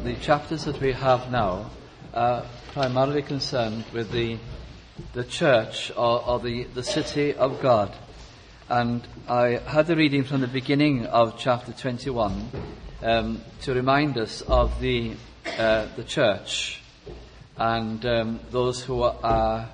the chapters that we have now are primarily concerned with the church or the city of God. And I had the reading from the beginning of chapter 21 to remind us of the church and those who are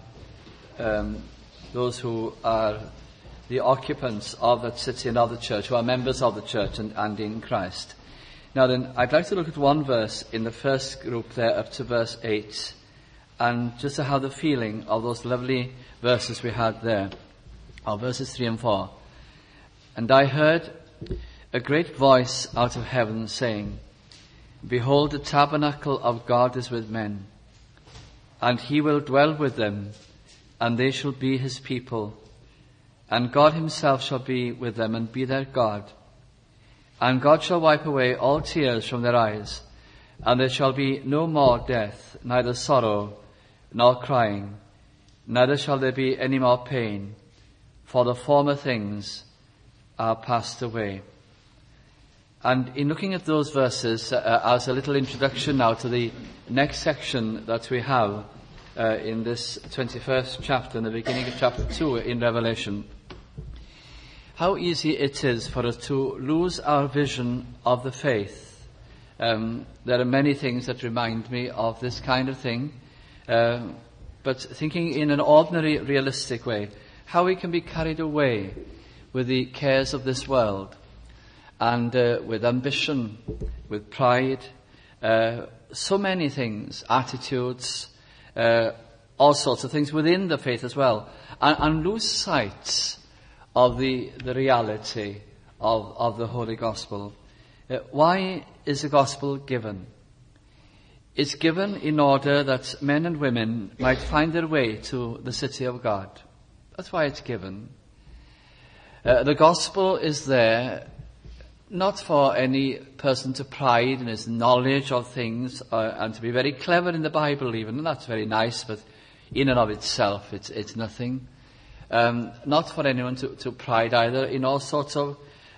the occupants of that city and of the church, who are members of the church and in Christ. Now then, I'd like to look at one verse in the first group there up to verse 8, and just to have the feeling of those lovely verses we had there, or verses 3 and 4. And I heard a great voice out of heaven saying, Behold, the tabernacle of God is with men, and he will dwell with them, and they shall be his people, and God himself shall be with them and be their God. And God shall wipe away all tears from their eyes, and there shall be no more death, neither sorrow, nor crying, neither shall there be any more pain, for the former things are passed away. And in looking at those verses, as a little introduction now to the next section that we have in this 21st chapter, in the beginning of chapter 2 in Revelation, how easy it is for us to lose our vision of the faith. There are many things that remind me of this kind of thing, but thinking in an ordinary, realistic way, how we can be carried away with the cares of this world, and with ambition, with pride, so many things, attitudes, all sorts of things within the faith as well, and lose sight of the reality of the Holy Gospel. Why is the Gospel given? It's given in order that men and women might find their way to the city of God. That's why it's given. The Gospel is there not for any person to pride in his knowledge of things and to be very clever in the Bible even, and that's very nice, but in and of itself it's nothing. Not for anyone to pride either in all sorts of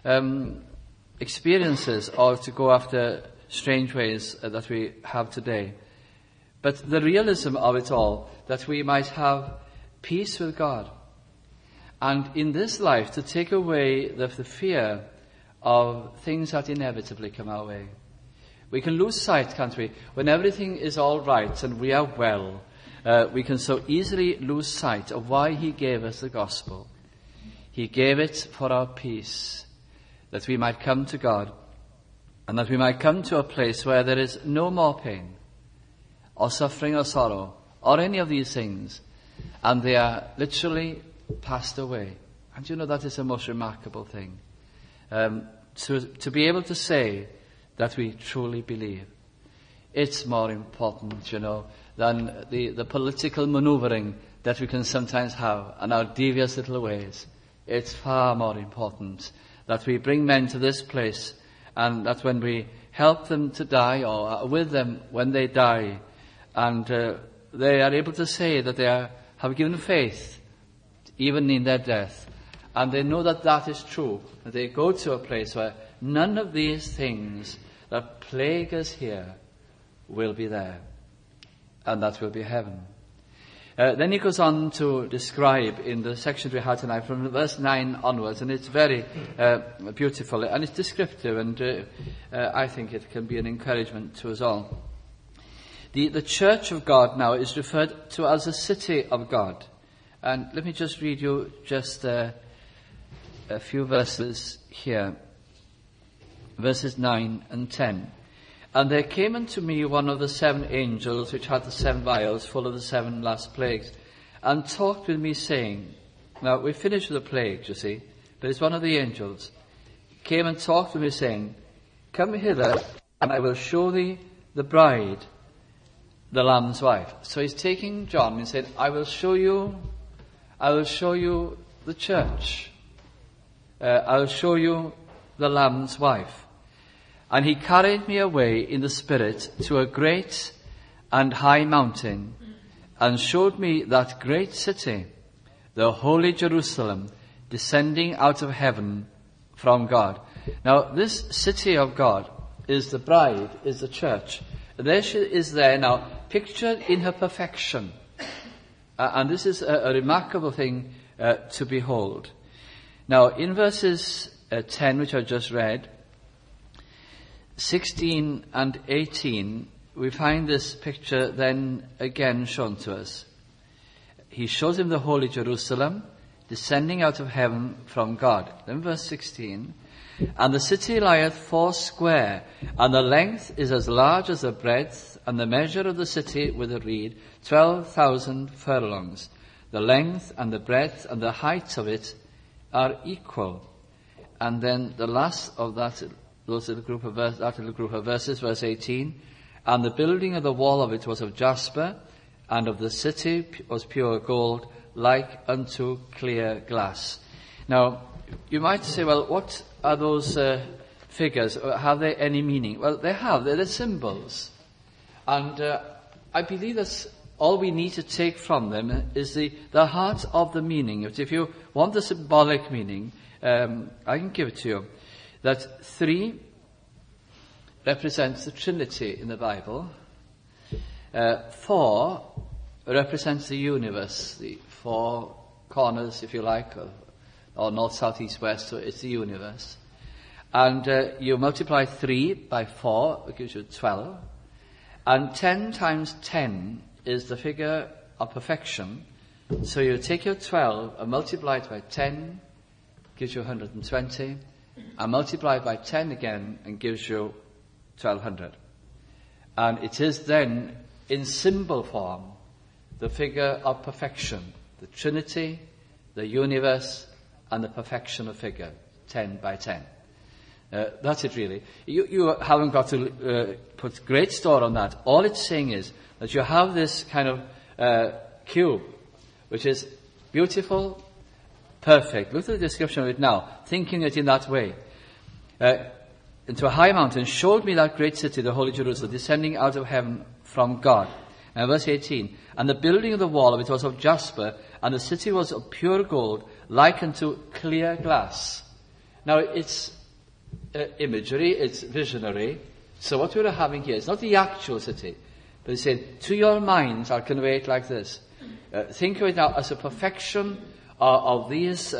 experiences or to go after strange ways that we have today. But the realism of it all, that we might have peace with God. And in this life, to take away the fear of things that inevitably come our way. We can lose sight, can't we? When everything is all right and we are well, we can so easily lose sight of why he gave us the gospel. He gave it for our peace, that we might come to God, and that we might come to a place where there is no more pain, or suffering or sorrow, or any of these things, and they are literally passed away. And you know, that is a most remarkable thing. To be able to say that we truly believe. It's more important, you know, than the political manoeuvring that we can sometimes have and our devious little ways. It's far more important that we bring men to this place, and that when we help them to die, or are with them when they die, and they are able to say that they have given faith even in their death, and they know that that is true, that they go to a place where none of these things that plague us here will be there. And that will be heaven. Then he goes on to describe in the section we had tonight from verse 9 onwards, and it's very beautiful, and it's descriptive, and I think it can be an encouragement to us all. The church of God now is referred to as the city of God. And let me just read you just a few verses here. Verses 9 and 10. And there came unto me one of the 7 angels, which had the 7 vials full of the 7 last plagues, and talked with me, saying, now we finished with the plagues, you see, but it's one of the angels, came and talked with me, saying, Come hither, and I will show thee the bride, the Lamb's wife. So he's taking John and said, I will show you the church. I will show you the Lamb's wife. And he carried me away in the Spirit to a great and high mountain, and showed me that great city, the holy Jerusalem, descending out of heaven from God. Now, this city of God is the bride, is the church, there she is there now, pictured in her perfection. And this is a remarkable thing to behold. Now, in verses 10, which I just read, 16 and 18, we find this picture then again shown to us. He shows him the holy Jerusalem, descending out of heaven from God. Then verse 16, and the city lieth foursquare, and the length is as large as the breadth, and the measure of the city with a reed, 12,000 furlongs. The length and the breadth and the height of it are equal. And then the last of that little group of verses, verse 18, and the building of the wall of it was of jasper, and of the city was pure gold, like unto clear glass. Now, you might say, well, what are those figures? Have they any meaning? Well, they have. They're the symbols. And I believe that's all we need to take from them is the heart of the meaning. If you want the symbolic meaning, I can give it to you. That 3 represents the Trinity in the Bible. 4 represents the universe, the 4 corners, if you like, or north, south, east, west, so it's the universe. And you multiply 3 by 4, it gives you 12. And 10 times 10 is the figure of perfection. So you take your 12 and multiply it by 10, gives you 120, and multiply it by 10 again and gives you 1200. And it is then, in symbol form, the figure of perfection, the Trinity, the universe, and the perfection of figure, 10 by 10. That's it really. You haven't got to put great store on that. All it's saying is that you have this kind of cube, which is beautiful, perfect. Look at the description of it now, thinking it in that way. Into a high mountain showed me that great city, the holy Jerusalem, descending out of heaven from God. And verse 18, and the building of the wall of it was of jasper, and the city was of pure gold, like unto clear glass. Now, it's imagery, it's visionary. So what we're having here is not the actual city, but it's saying, to your minds, I'll convey it like this. Think of it now as a perfection of these,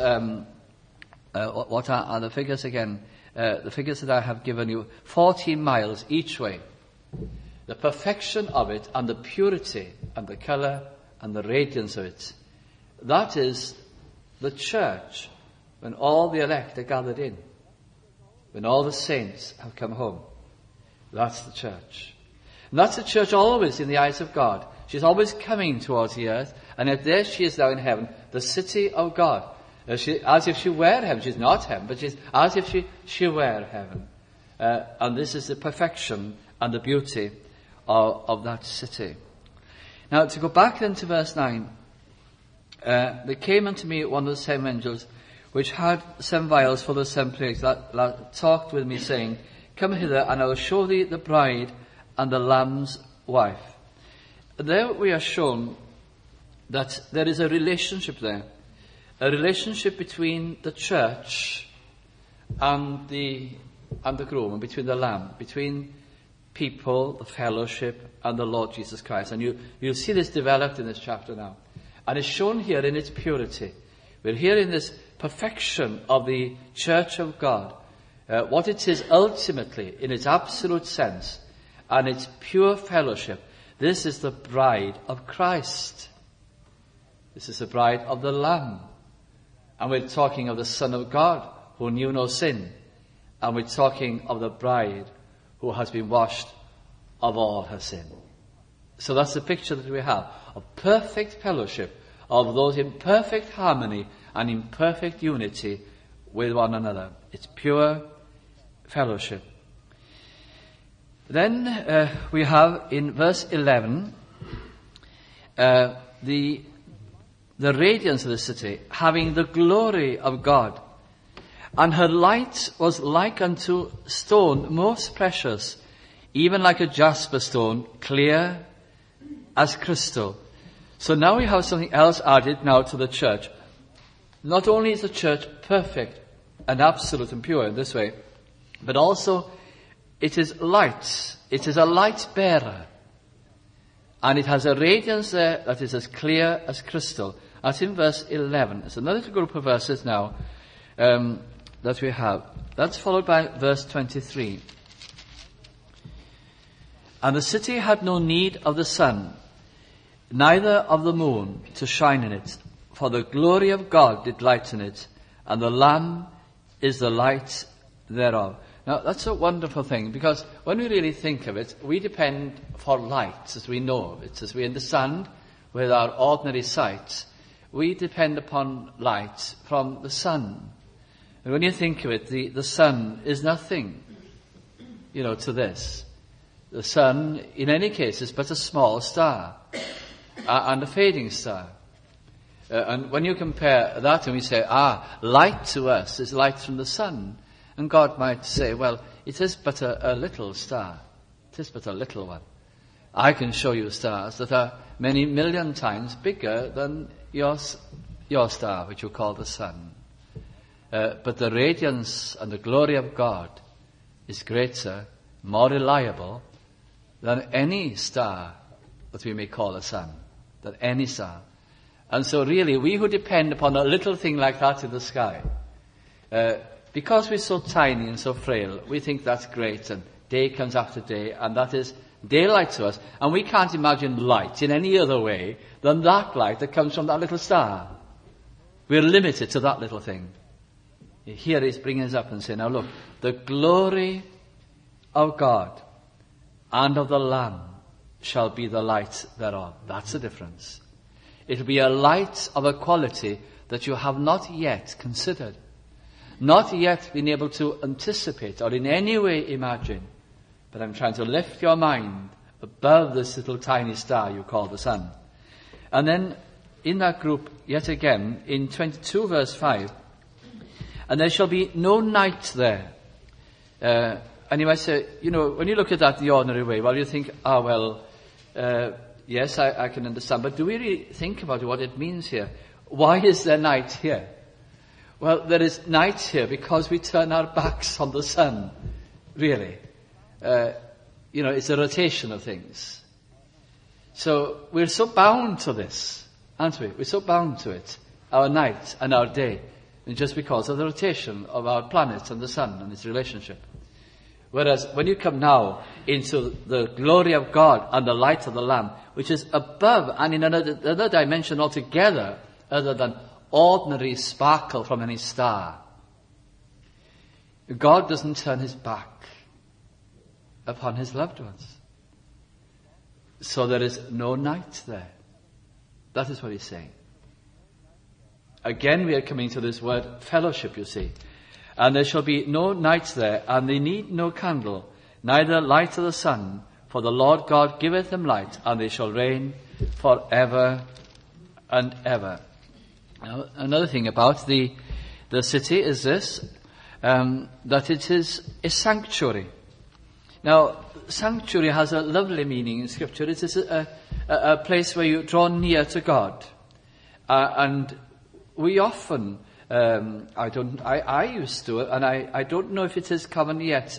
what are the figures again? The figures that I have given you, 14 miles each way. The perfection of it and the purity and the colour and the radiance of it. That is the church when all the elect are gathered in. When all the saints have come home. That's the church. And that's the church always in the eyes of God. She's always coming towards the earth, and yet there she is now in heaven, the city of God. As if she were heaven. She's not heaven, but she's as if she were heaven. And this is the perfection and the beauty of that city. Now, to go back then to verse 9, there came unto me one of the 7 angels, which had 7 vials full of 7 plagues, that talked with me, saying, come hither, and I will show thee the bride and the Lamb's wife. There we are shown that there is a relationship there, a relationship between the church and the groom, and between the Lamb, between people, the fellowship, and the Lord Jesus Christ. And you'll see this developed in this chapter now. And it's shown here in its purity. We're here in this perfection of the church of God, what it is ultimately in its absolute sense, and its pure fellowship. This is the bride of Christ. This is the bride of the Lamb. And we're talking of the Son of God, who knew no sin. And we're talking of the bride who has been washed of all her sin. So that's the picture that we have, of perfect fellowship, of those in perfect harmony and in perfect unity with one another. It's pure fellowship. Then we have in verse 11 the radiance of the city, having the glory of God. And her light was like unto stone most precious, even like a jasper stone, clear as crystal. So now we have something else added now to the church. Not only is the church perfect and absolute and pure in this way, but also it is light. It is a light bearer. And it has a radiance there that is as clear as crystal. That's in verse 11. It's another group of verses now that we have. That's followed by verse 23. And the city had no need of the sun, neither of the moon to shine in it, for the glory of God did lighten it, and the Lamb is the light thereof. Now, that's a wonderful thing, because when we really think of it, we depend for light, as we know of it, as we understand with our ordinary sight. We depend upon light from the sun. And when you think of it, the sun is nothing, to this. The sun, in any case, is but a small star and a fading star. And when you compare that and we say, light to us is light from the sun. And God might say, well, it is but a little star. It is but a little one. I can show you stars that are many million times bigger than your star, which you call the sun. But the radiance and the glory of God is greater, more reliable than any star that we may call a sun, than any star. And so really, we who depend upon a little thing like that in the sky, because we're so tiny and so frail, we think that's great, and day comes after day, and that is daylight to us, and we can't imagine light in any other way than that light that comes from that little star. We're limited to that little thing. Here he's bringing us up and saying, now look, the glory of God and of the Lamb shall be the light thereof. That's the difference. It'll be a light of a quality that you have not yet considered, not yet been able to anticipate or in any way imagine. But I'm trying to lift your mind above this little tiny star you call the sun. And then in that group, yet again, in 22 verse 5, and there shall be no night there. And you might say, when you look at that the ordinary way, well, you think, yes, I can understand. But do we really think about what it means here? Why is there night here? Well, there is night here because we turn our backs on the sun, really. It's a rotation of things. So we're so bound to this, aren't we? We're so bound to it, our night and our day, and just because of the rotation of our planet and the sun and its relationship. Whereas when you come now into the glory of God and the light of the Lamb, which is above and in another dimension altogether, other than ordinary sparkle from any star, God doesn't turn his back upon his loved ones. So there is no night there. That is what he's saying. Again, we are coming to this word fellowship, you see. And there shall be no night there, and they need no candle, neither light of the sun, for the Lord God giveth them light, and they shall reign for ever and ever. Now, another thing about the city is this, that it is a sanctuary. Now, sanctuary has a lovely meaning in Scripture. It is a place where you draw near to God. And we often, I used to, and I don't know if it is common yet,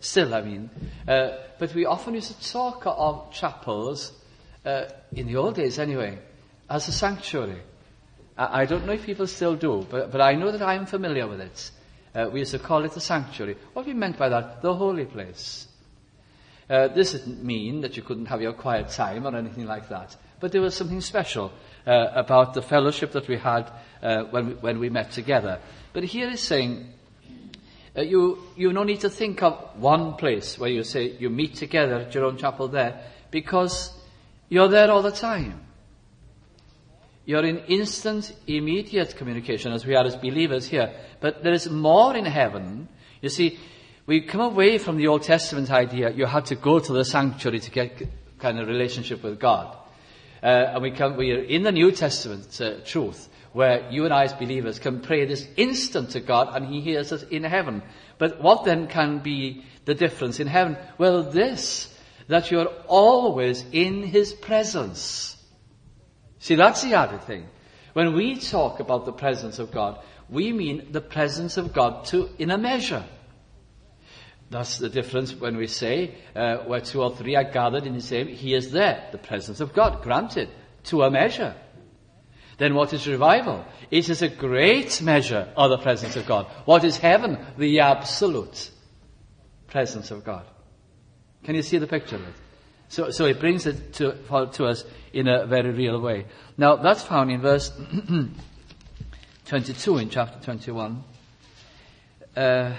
but we often used to talk of chapels, in the old days anyway, as a sanctuary. I don't know if people still do, but I know that I'm familiar with it. We used to call it a sanctuary. What we meant by that? The holy place. This didn't mean that you couldn't have your quiet time or anything like that, but there was something special about the fellowship that we had when we met together. But here he's saying, you no need to think of one place where you say you meet together at your own chapel there, because you're there all the time. You're in instant, immediate communication, as we are as believers here. But there is more in heaven. You see, we come away from the Old Testament idea you had to go to the sanctuary to get kind of relationship with God. And we are in the New Testament truth, where you and I as believers can pray this instant to God, and he hears us in heaven. But what then can be the difference in heaven? Well, this, that you're always in his presence. See, that's the added thing. When we talk about the presence of God, we mean the presence of God in a measure. That's the difference when we say, where 2 or 3 are gathered in his name, he is there. The presence of God, granted, to a measure. Then what is revival? It is a great measure of the presence of God. What is heaven? The absolute presence of God. Can you see the picture of it? So it brings it to us in a very real way. Now, that's found in verse 22 in chapter 21. And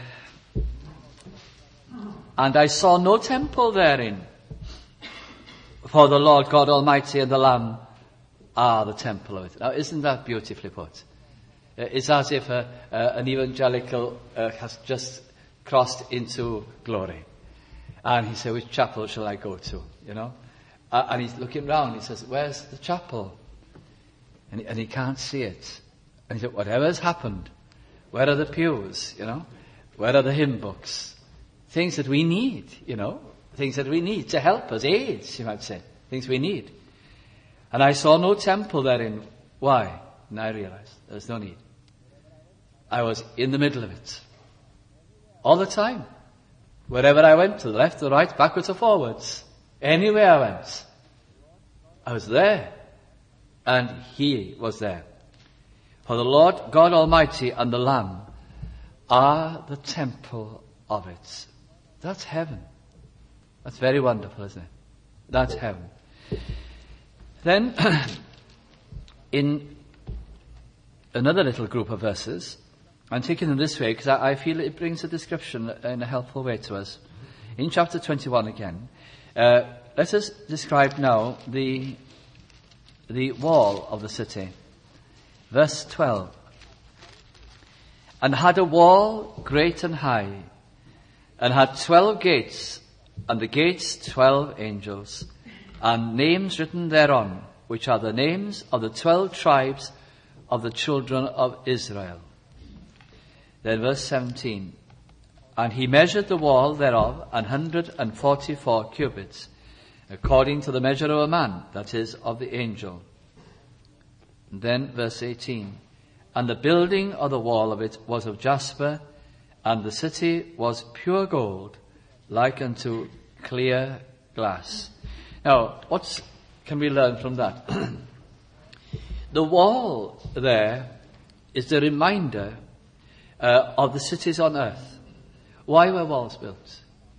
I saw no temple therein, for the Lord God Almighty and the Lamb are the temple of it. Now, isn't that beautifully put? It's as if an evangelical has just crossed into glory. And he said, which chapel shall I go to? And he's looking round. He says, where's the chapel? And he can't see it. And he said, whatever has happened, where are the pews? Where are the hymn books? Things that we need, things that we need to help us, aids, you might say. Things we need. And I saw no temple therein. Why? And I realized there's no need. I was in the middle of it. All the time. Wherever I went, to the left, to the right, backwards or forwards. Anywhere I went. I was there. And he was there. For the Lord God Almighty and the Lamb are the temple of it. That's heaven. That's very wonderful, isn't it? That's heaven. Then, in another little group of verses, I'm taking them this way because I feel it brings a description in a helpful way to us. In chapter 21 again, let us describe now the wall of the city. Verse 12. And had a wall great and high, and had 12 gates, and the gates 12 angels, and names written thereon, which are the names of the 12 tribes of the children of Israel. Then verse 17. And he measured the wall thereof 144 cubits, according to the measure of a man, that is, of the angel. And then verse 18. And the building of the wall of it was of jasper, and the city was pure gold, like unto clear glass. Now, what can we learn from that? The wall there is the reminder of the cities on earth. Why were walls built?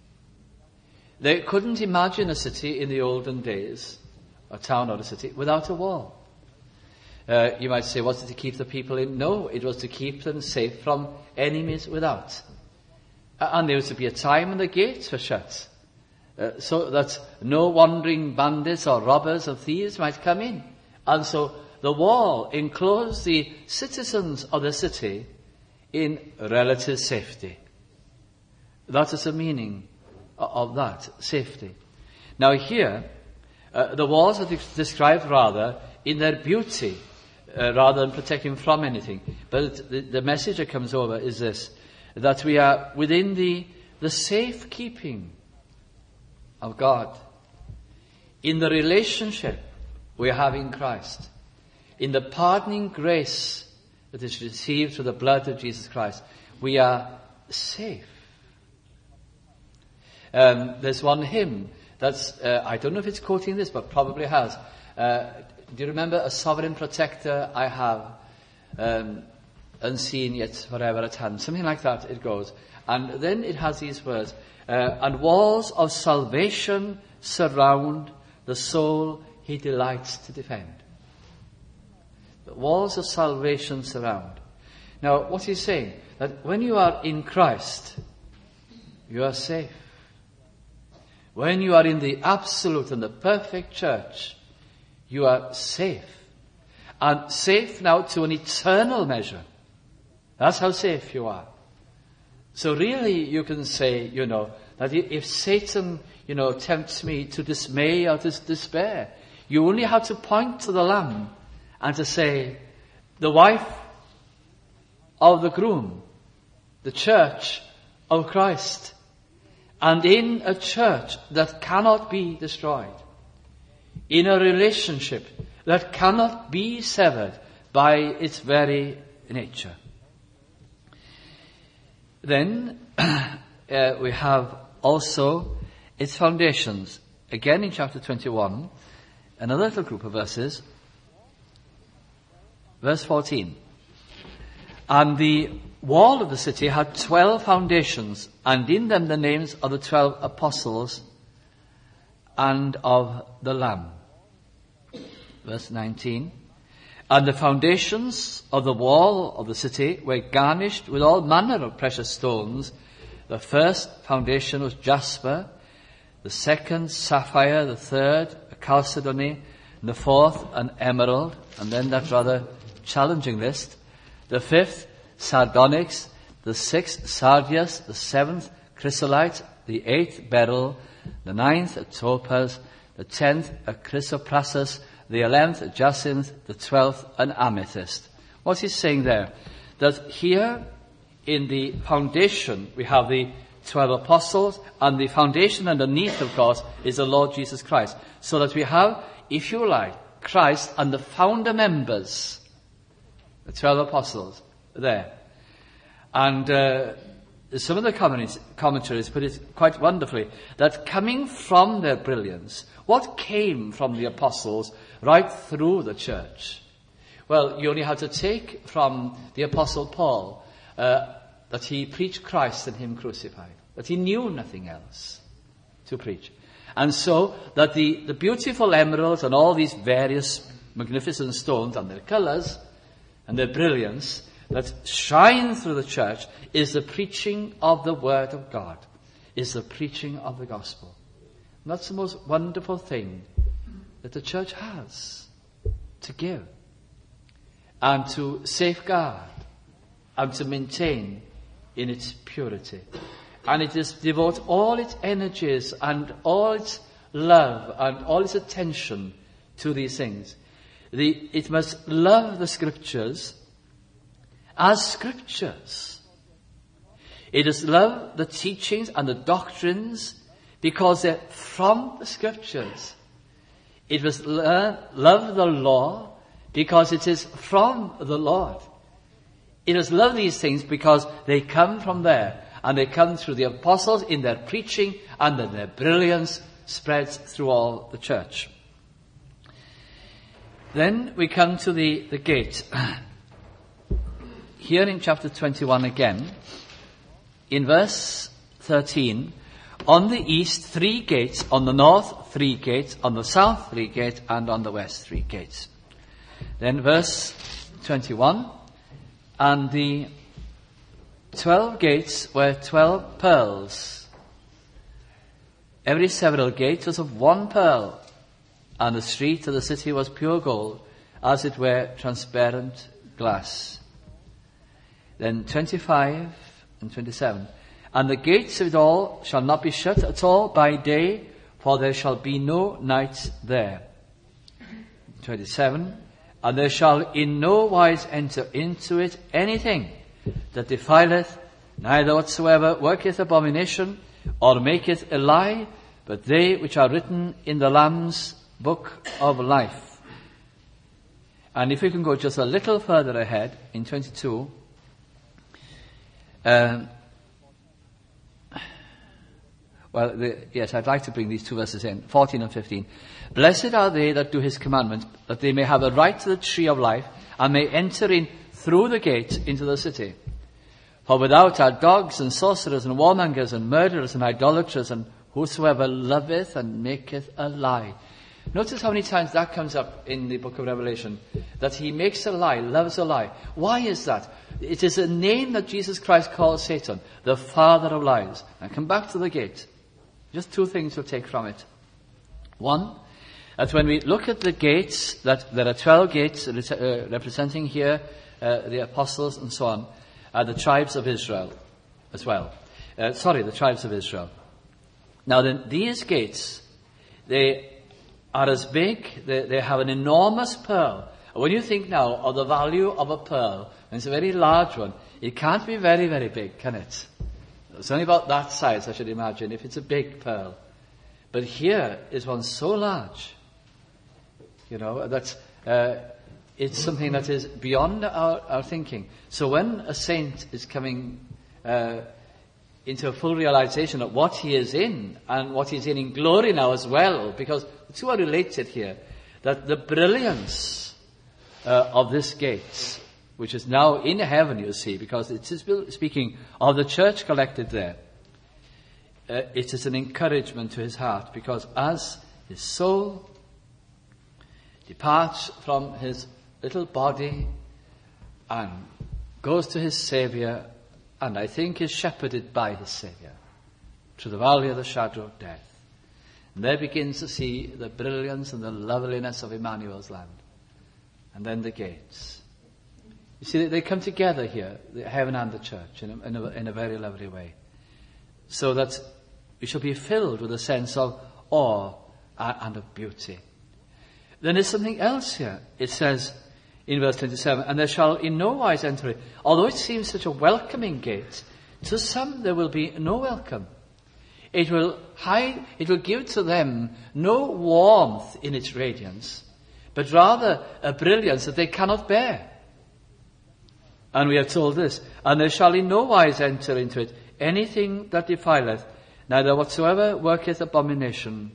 They couldn't imagine a city in the olden days, a town or a city, without a wall. You might say, was it to keep the people in? No, it was to keep them safe from enemies without. And there was to be a time when the gates were shut, so that no wandering bandits or robbers or thieves might come in. And so the wall enclosed the citizens of the city in relative safety. That is the meaning of that, safety. Now here, the walls are described rather in their beauty, rather than protecting from anything. But the message that comes over is this, that we are within the safekeeping of God, in the relationship we have in Christ, in the pardoning grace that is received through the blood of Jesus Christ. We are safe. There's one hymn that's, I don't know if it's quoting this, but probably has. Do you remember? A sovereign protector I have, unseen yet forever at hand. Something like that it goes. And then it has these words, and walls of salvation surround the soul he delights to defend. The walls of salvation surround. Now, what he's saying, that when you are in Christ, you are safe. When you are in the absolute and the perfect church, you are safe. And safe now to an eternal measure. That's how safe you are. So really you can say, that if Satan, tempts me to dismay or to despair, you only have to point to the Lamb and to say, the wife of the groom, the church of Christ, and in a church that cannot be destroyed, in a relationship that cannot be severed by its very nature. Then, we have also its foundations. Again in chapter 21, another little group of verses. Verse 14. And the wall of the city had 12 foundations, and in them the names of the 12 apostles and of the Lamb. Verse 19. And the foundations of the wall of the city were garnished with all manner of precious stones. The first foundation was jasper, the second sapphire, the third a chalcedony, and the fourth an emerald, and then that rather challenging list. The fifth sardonyx, the sixth sardius, the seventh chrysolite, the eighth beryl, the ninth a topaz, the 10th a chrysoprasus, the 11th a jacinth, the 12th an amethyst. What's he saying there? That here in the foundation we have the 12 apostles, and the foundation underneath, of course, is the Lord Jesus Christ. So that we have, if you like, Christ and the founder members, the 12 apostles, there. And some of the commentaries put it quite wonderfully, that coming from their brilliance, what came from the apostles right through the church? Well, you only have to take from the apostle Paul that he preached Christ and him crucified, that he knew nothing else to preach. And so that the beautiful emeralds and all these various magnificent stones and their colours and their brilliance that shine through the church is the preaching of the Word of God, is the preaching of the gospel. And that's the most wonderful thing that the church has to give and to safeguard and to maintain in its purity. And it is devote all its energies and all its love and all its attention to these things. It must love the Scriptures as Scriptures. It must love the teachings and the doctrines because they're from the Scriptures. It must love the law because it is from the Lord. It must love these things because they come from there, and they come through the apostles in their preaching, and then their brilliance spreads through all the church. Then we come to the gate. Here in chapter 21 again, in verse 13, on the east 3 gates, on the north 3 gates, on the south 3 gates, and on the west 3 gates. Then verse 21, and the 12 gates were 12 pearls. Every several gate was of 1 pearl, and the street of the city was pure gold, as it were transparent glass. Then 25 and 27. And the gates of it all shall not be shut at all by day, for there shall be no night there. 27. And there shall in no wise enter into it anything that defileth, neither whatsoever worketh abomination, or maketh a lie, but they which are written in the Lamb's book of life. And if we can go just a little further ahead, in 22, I'd like to bring these 2 verses in, 14 and 15. Blessed are they that do his commandments, that they may have a right to the tree of life, and may enter in through the gate into the city. For without are dogs and sorcerers and warmongers and murderers and idolaters and whosoever loveth and maketh a lie. Notice how many times that comes up in the book of Revelation, that he makes a lie, loves a lie. Why is that? It is a name that Jesus Christ calls Satan, the father of lies. And come back to the gate. Just 2 things we'll take from it. One, that when we look at the gates, that there are 12 gates representing here the apostles and so on, the tribes of Israel as well. The tribes of Israel. Now then, these gates, they are as big, they have an enormous pearl. When you think now of the value of a pearl, and it's a very large one, it can't be very, very big, can it? It's only about that size, I should imagine, if it's a big pearl. But here is one so large, that it's something that is beyond our thinking. So when a saint is coming into a full realization of what he is in, and what he's in glory now as well, because the two are related here. That the brilliance of this gate, which is now in heaven, you see, because it is speaking of the church collected there, it is an encouragement to his heart, because as his soul departs from his little body and goes to his Saviour, and I think is shepherded by his Saviour through the valley of the shadow of death, and there begins to see the brilliance and the loveliness of Emmanuel's land. And then the gates. You see, they come together here, the heaven and the church, in a very lovely way. So that we shall be filled with a sense of awe and of beauty. Then there's something else here. It says in verse 27, and there shall in no wise enter it. Although it seems such a welcoming gate, to some there will be no welcome. It will give to them no warmth in its radiance, but rather a brilliance that they cannot bear. And we are told this, and there shall in no wise enter into it anything that defileth, neither whatsoever worketh abomination,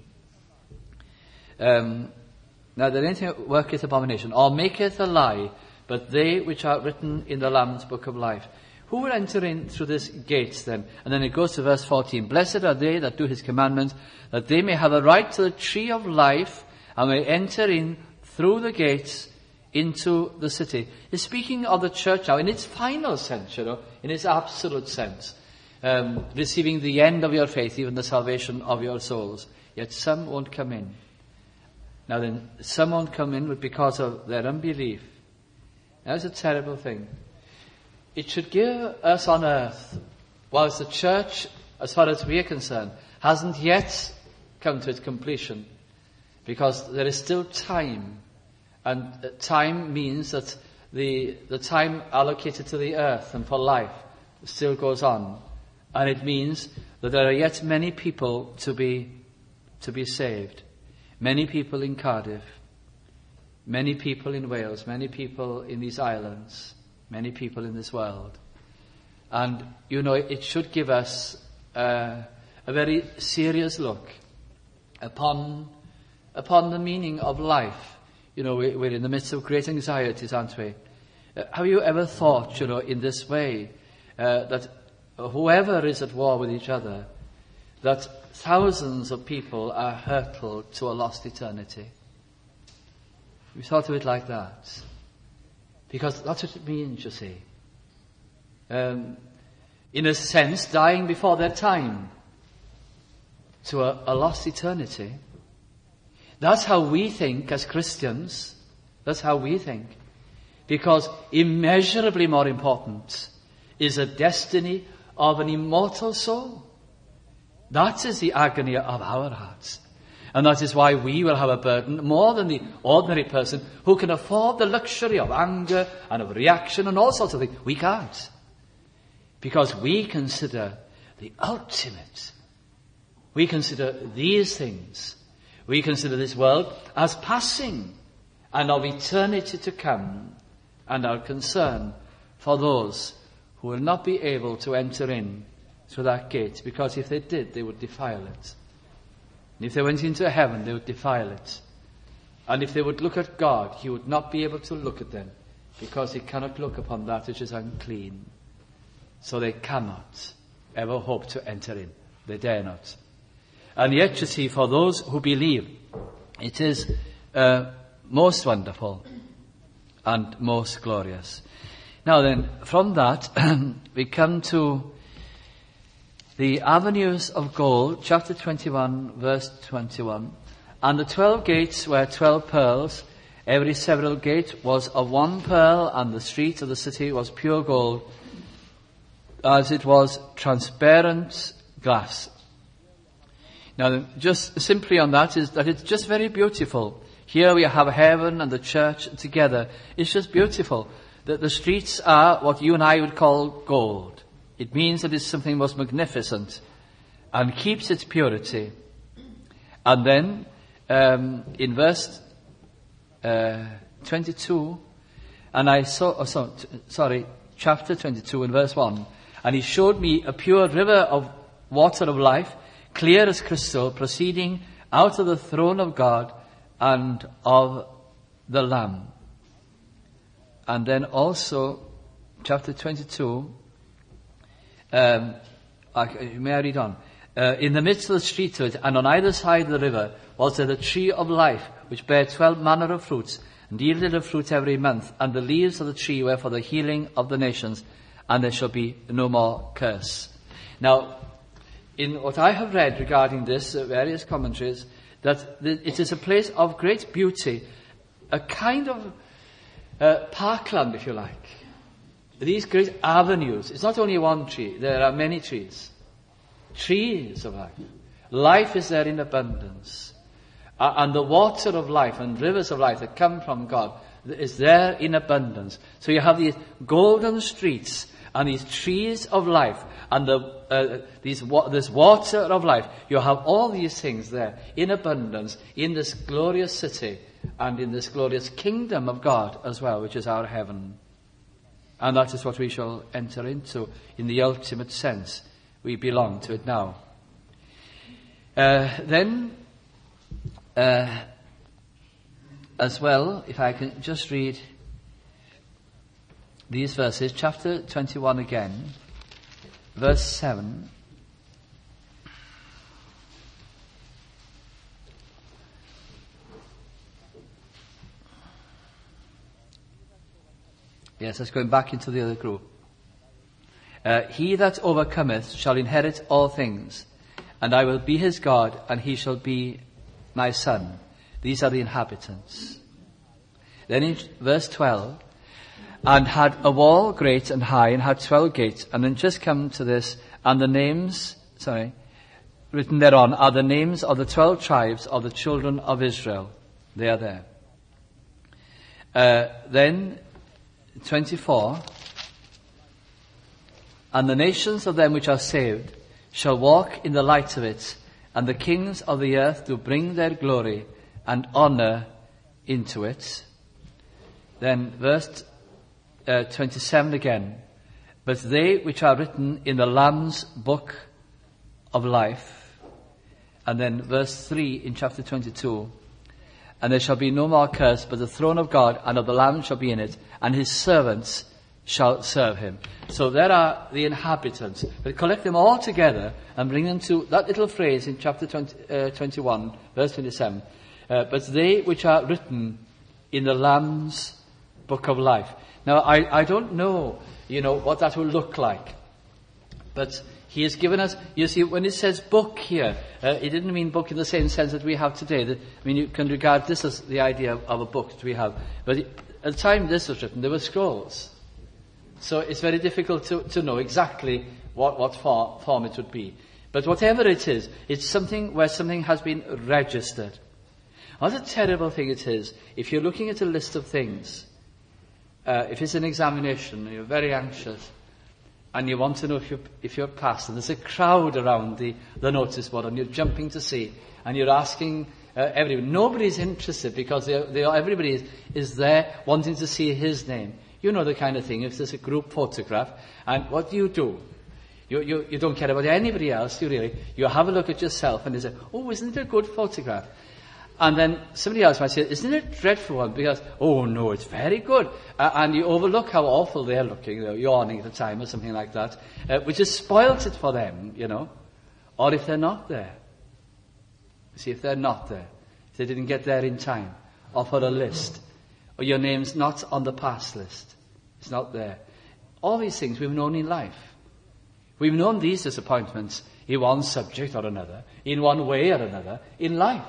or maketh a lie, but they which are written in the Lamb's book of life. Who will enter in through this gate then? And then it goes to verse 14. Blessed are they that do his commandments, that they may have a right to the tree of life, and may enter in through the gates into the city. He's speaking of the church now in its final sense, in its absolute sense. Receiving the end of your faith, even the salvation of your souls. Yet some won't come in. Now then, some won't come in because of their unbelief. That's a terrible thing. It should give us on earth, whilst the church, as far as we are concerned, hasn't yet come to its completion, because there is still time, and time means that the time allocated to the earth and for life still goes on, and it means that there are yet many people to be saved. Many people in Cardiff, many people in Wales, many people in these islands, many people in this world. And, it should give us a very serious look upon the meaning of life. We're in the midst of great anxieties, aren't we? Have you ever thought, in this way, that whoever is at war with each other, that thousands of people are hurtled to a lost eternity? We thought of it like that. Because that's what it means, you see. In a sense, dying before their time to a lost eternity. That's how we think as Christians. That's how we think. Because immeasurably more important is the destiny of an immortal soul. That is the agony of our hearts. And that is why we will have a burden more than the ordinary person who can afford the luxury of anger and of reaction and all sorts of things. We can't. Because we consider the ultimate. We consider these things. We consider this world as passing and of eternity to come, and are concerned for those who will not be able to enter in through that gate, because if they did, they would defile it. And if they went into heaven, they would defile it. And if they would look at God, he would not be able to look at them, because he cannot look upon that which is unclean. So they cannot ever hope to enter in. They dare not. And yet, you see, for those who believe, it is most wonderful and most glorious. Now then, from that, we come to the avenues of gold, chapter 21, verse 21. And the 12 gates were 12 pearls. Every several gate was of one pearl, and the street of the city was pure gold, as it was transparent glass. Now, just simply on that is that it's just very beautiful. Here we have heaven and the church together. It's just beautiful. That the streets are what you and I would call gold. It means that it's something most magnificent and keeps its purity. And then, in verse 22, and I saw, chapter 22 and verse 1, And he showed me a pure river of water of life, clear as crystal, proceeding out of the throne of God and of the Lamb. And then also, chapter 22, may I read on? In the midst of the street of it, and on either side of the river, was there the tree of life, which bare 12 manner of fruits, and yielded a fruit every month, and the leaves of the tree were for the healing of the nations, and there shall be no more curse. Now, in what I have read regarding this, various commentaries, that it is a place of great beauty, a kind of parkland, if you like. These great avenues. It's not only one tree, there are many trees. Trees of life. Life is there in abundance. And the water of life and rivers of life that come from God is there in abundance. So you have these golden streets and these trees of life and this water of life. You have all these things there in abundance in this glorious city and in this glorious kingdom of God as well, which is our heaven. And that is what we shall enter into in the ultimate sense. We belong to it now. Then, as well, if I can just read these verses, chapter 21 again, verse 7. Yes, that's going back into the other group. He that overcometh shall inherit all things, and I will be his God, and he shall be my son. These are the inhabitants. Then in verse 12, and had a wall great and high, and had 12 gates. And then just come to this, and the names, written thereon are the names of the 12 tribes of the children of Israel. They are there. Then 24, and the nations of them which are saved shall walk in the light of it, and the kings of the earth do bring their glory and honor into it. Then verse 27 again, but they which are written in the Lamb's book of life. And then verse 3 in chapter 22, and there shall be no more curse, but the throne of God and of the Lamb shall be in it, and his servants shall serve him. So there are the inhabitants. But collect them all together and bring them to that little phrase in chapter 21, verse 27. But they which are written in the Lamb's book of life. Now, I don't know, what that will look like. But he has given us, you see, when it says book here, it didn't mean book in the same sense that we have today. You can regard this as the idea of a book that we have. But at the time this was written, there were scrolls. So it's very difficult to know exactly what form it would be. But whatever it is, it's something where something has been registered. What a terrible thing it is if you're looking at a list of things. If it's an examination, and you're very anxious, and you want to know if you're passed, and there's a crowd around the notice board, and you're jumping to see, and you're asking everyone. Nobody's interested because everybody is there wanting to see his name. You know the kind of thing. If there's a group photograph, and what do? You don't care about anybody else, do you really? You have a look at yourself, and you say, "Oh, isn't it a good photograph?" And then somebody else might say, "Isn't it a dreadful one?" Because, "Oh no, it's very good." And you overlook how awful they're looking, yawning at the time or something like that, which has spoilt it for them, Or if they're not there. See, if they're not there, if they didn't get there in time, or for a list, or your name's not on the pass list, it's not there. All these things we've known in life. We've known these disappointments in one subject or another, in one way or another, in life.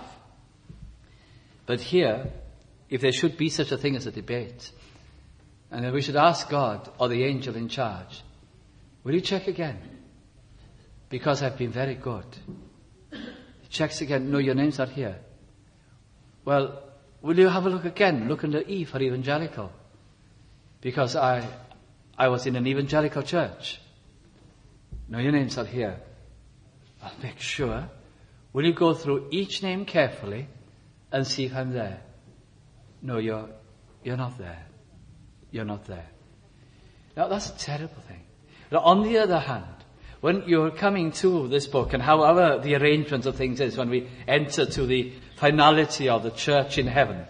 But here, if there should be such a thing as a debate, and then we should ask God or the angel in charge, will you check again? Because I've been very good. He checks again. No, your name's not here. Well, will you have a look again? Look under E for evangelical. Because I was in an evangelical church. No, your name's not here. I'll make sure. Will you go through each name carefully and see if I'm there? No, you're not there. You're not there. Now, that's a terrible thing. Now, on the other hand, when you're coming to this book, and however the arrangement of things is, when we enter to the finality of the church in heaven,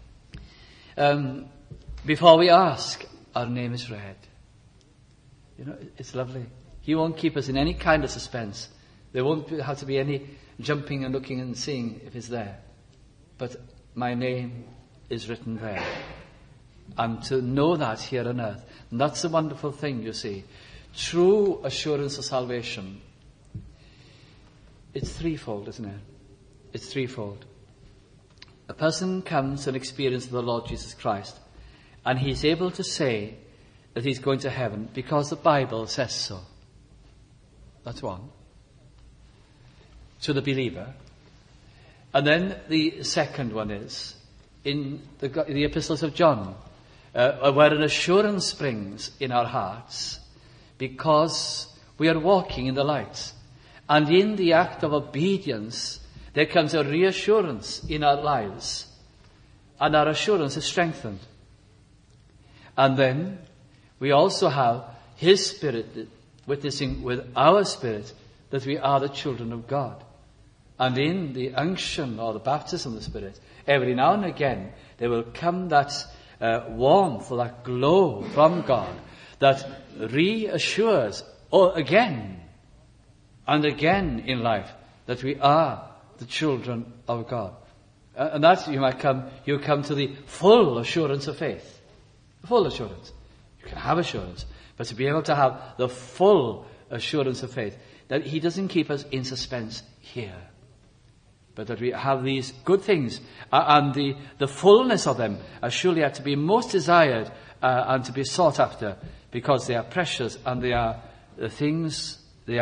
before we ask, our name is read. You know, it's lovely. He won't keep us in any kind of suspense. There won't have to be any jumping and looking and seeing if it's there. But my name is written there. And to know that here on earth, and that's a wonderful thing, you see. True assurance of salvation. It's threefold, isn't it? It's threefold. A person comes to an experience of the Lord Jesus Christ, and he's able to say that he's going to heaven because the Bible says so. That's one. To the believer. And then the second one is in the epistles of John, where an assurance springs in our hearts because we are walking in the light. And in the act of obedience, there comes a reassurance in our lives. And our assurance is strengthened. And then we also have His Spirit witnessing with our spirit that we are the children of God. And in the unction or the baptism of the Spirit, every now and again, there will come that warmth or that glow from God that reassures again and again in life that we are the children of God. And that you come to the full assurance of faith. Full assurance. You can have assurance, but to be able to have the full assurance of faith, that He doesn't keep us in suspense here, but that we have these good things, and the fullness of them are surely are to be most desired and to be sought after, because they are precious and they are the things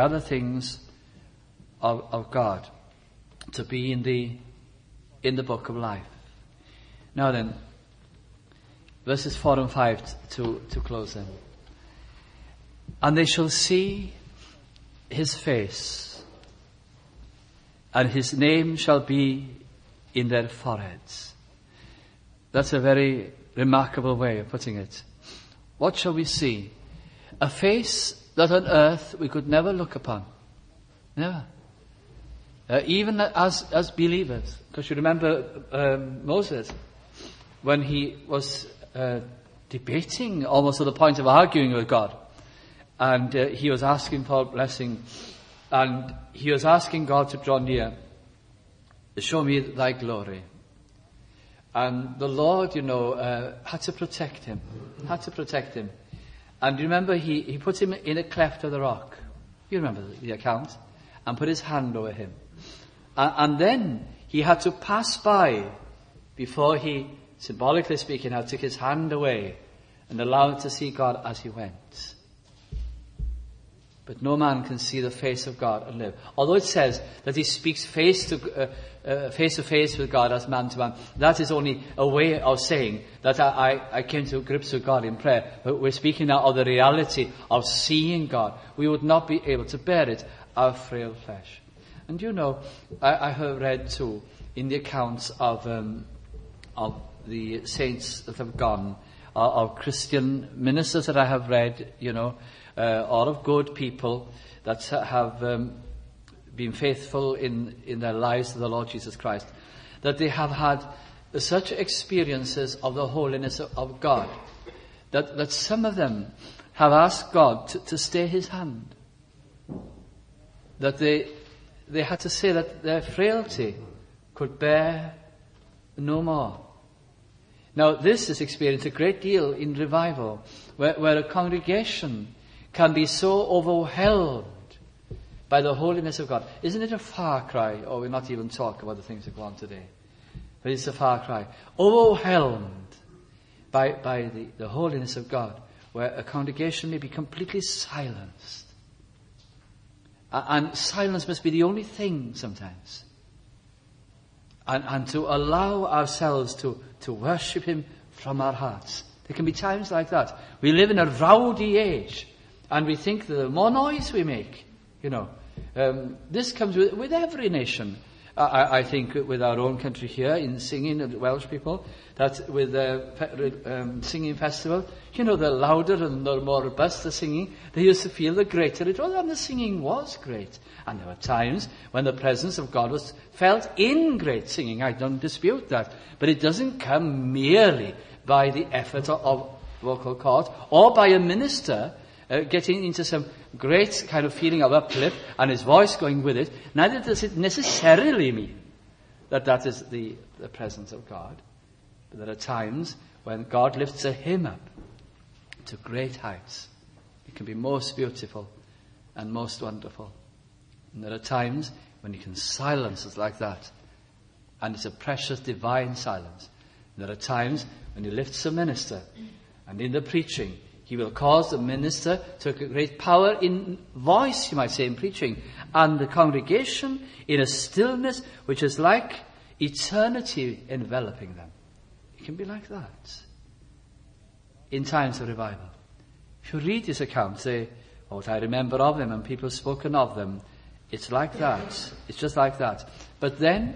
of God to be in the book of life. Now then, verses 4 and 5 to close them. And they shall see His face, and His name shall be in their foreheads. That's a very remarkable way of putting it. What shall we see? A face that on earth we could never look upon. Never. Even as believers. Because you remember Moses, when he was debating almost to the point of arguing with God. And he was asking for blessing. And he was asking God to draw near. Show me thy glory. And the Lord, had to protect him. And remember, he put him in a cleft of the rock. You remember the account? And put his hand over him. And then he had to pass by before he, symbolically speaking, had to take his hand away and allow him to see God as he went. But no man can see the face of God and live. Although it says that he speaks face to face with God as man to man, that is only a way of saying that I came to grips with God in prayer. But we're speaking now of the reality of seeing God. We would not be able to bear it, our frail flesh. And I have read too in the accounts of the saints that have gone, of Christian ministers that I have read, or of good people that have been faithful in their lives to the Lord Jesus Christ, that they have had such experiences of the holiness of God, that some of them have asked God to stay His hand. That they had to say that their frailty could bear no more. Now, this is experienced a great deal in revival, where a congregation can be so overwhelmed by the holiness of God. Isn't it a far cry? Or we'll not even talk about the things that go on today. But it's a far cry. Overwhelmed by the holiness of God, where a congregation may be completely silenced. And silence must be the only thing sometimes. And to allow ourselves to worship Him from our hearts. There can be times like that. We live in a rowdy age. And we think that the more noise we make, this comes with every nation. I think with our own country here in singing, the Welsh people, that with the singing festival, the louder and the more robust the singing, they used to feel the greater it was, and the singing was great. And there were times when the presence of God was felt in great singing. I don't dispute that. But it doesn't come merely by the effort of vocal cords or by a minister getting into some great kind of feeling of uplift and his voice going with it. Neither does it necessarily mean that is the presence of God. But there are times when God lifts a hymn up to great heights. It can be most beautiful and most wonderful. And there are times when he can silence us like that. And it's a precious divine silence. And there are times when he lifts a minister, and in the preaching he will cause the minister to have great power in voice, you might say, in preaching, and the congregation in a stillness which is like eternity enveloping them. It can be like that in times of revival. If you read this account, say, what I remember of them, and people spoken of them, it's like that. It's just like that. But then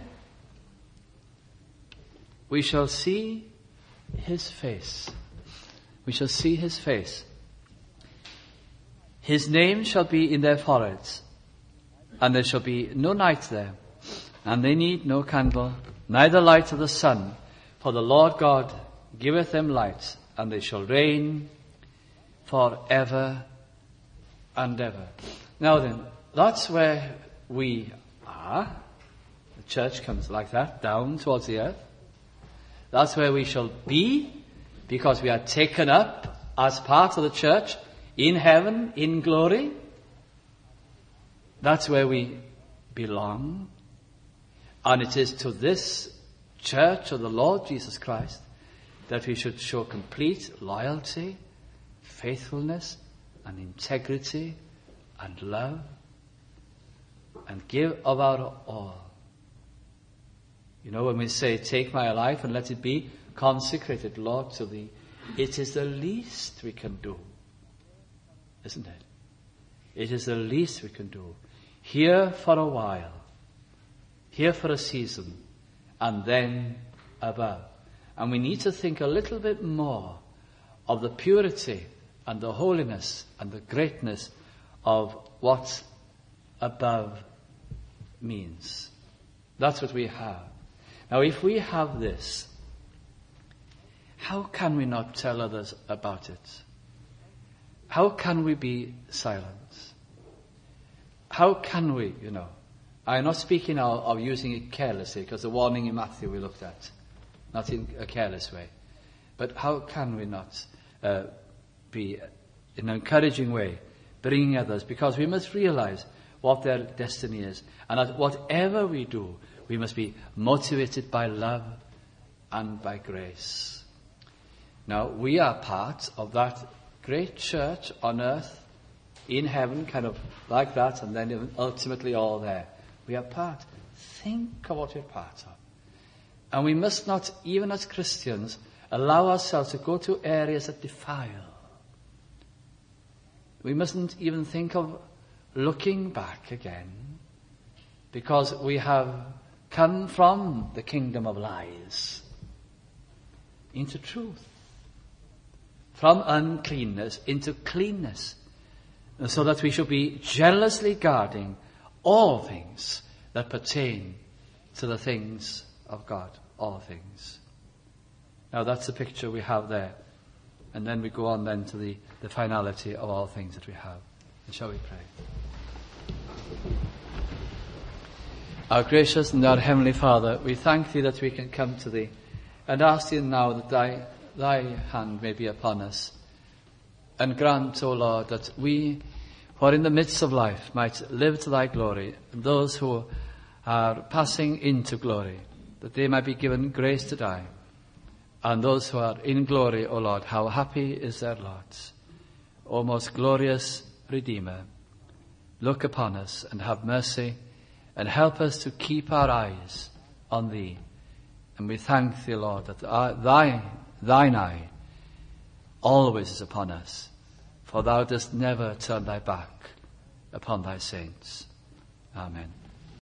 we shall see his face. We shall see his face. His name shall be in their foreheads, and there shall be no night there, and they need no candle, neither light of the sun, for the Lord God giveth them light, and they shall reign for ever and ever. Now then, that's where we are. The church comes like that, down towards the earth. That's where we shall be, because we are taken up as part of the church in heaven, in glory. That's where we belong. And it is to this church of the Lord Jesus Christ that we should show complete loyalty, faithfulness, and integrity, and love, and give of our all. When we say, take my life and let it be consecrated, Lord, to thee, it is the least we can do, isn't it? It is the least we can do. Here for a while, here for a season, and then above. And we need to think a little bit more of the purity and the holiness and the greatness of what above means. That's what we have. Now, if we have this, how can we not tell others about it? How can we be silent? How can we, I'm not speaking of using it carelessly, because the warning in Matthew we looked at, not in a careless way. But how can we not be, in an encouraging way, bringing others? Because we must realize what their destiny is. And that whatever we do, we must be motivated by love and by grace. Now, we are part of that great church on earth, in heaven, kind of like that, and then ultimately all there. We are part. Think of what we're part of. And we must not, even as Christians, allow ourselves to go to areas that defile. We mustn't even think of looking back again, because we have come from the kingdom of lies into truth, from uncleanness into cleanness, and so that we should be jealously guarding all things that pertain to the things of God, all things. Now that's the picture we have there, and then we go on then to the finality of all things that we have. And shall we pray? Our gracious and our heavenly Father, we thank thee that we can come to thee and ask thee now that thy hand may be upon us. And grant, O Lord, that we who are in the midst of life might live to thy glory, and those who are passing into glory, that they might be given grace to die. And those who are in glory, O Lord, how happy is their lot. O most glorious Redeemer, look upon us and have mercy, and help us to keep our eyes on thee. And we thank thee, Lord, that thine eye always is upon us, for thou dost never turn thy back upon thy saints. Amen.